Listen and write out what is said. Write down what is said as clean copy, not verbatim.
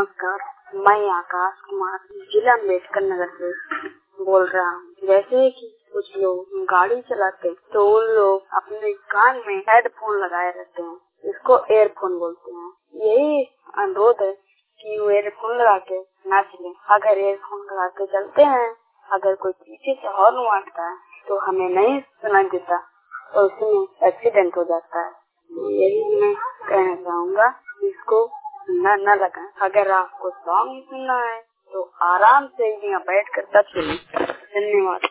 नमस्कार, मैं आकाश कुमार जिला अम्बेडकर नगर से बोल रहा हूँ। जैसे कि कुछ लोग गाड़ी चलाते हैं तो उन लोग अपने कान में हेडफोन लगाए रहते हैं, इसको एयरफोन बोलते हैं। यही अनुरोध है कि वो एयरफोन लगा के ना चले। अगर एयरफोन लगा के चलते हैं, अगर कोई पीछे से हॉर्न मारता है तो हमें नहीं सुनाई देता और उसमें एक्सीडेंट हो जाता है। यही मैं कहना चाहूँगा, इसको न लगाएं। अगर आपको सॉन्ग सुनना है तो आराम से यहाँ बैठ कर तब सुनिए। धन्यवाद।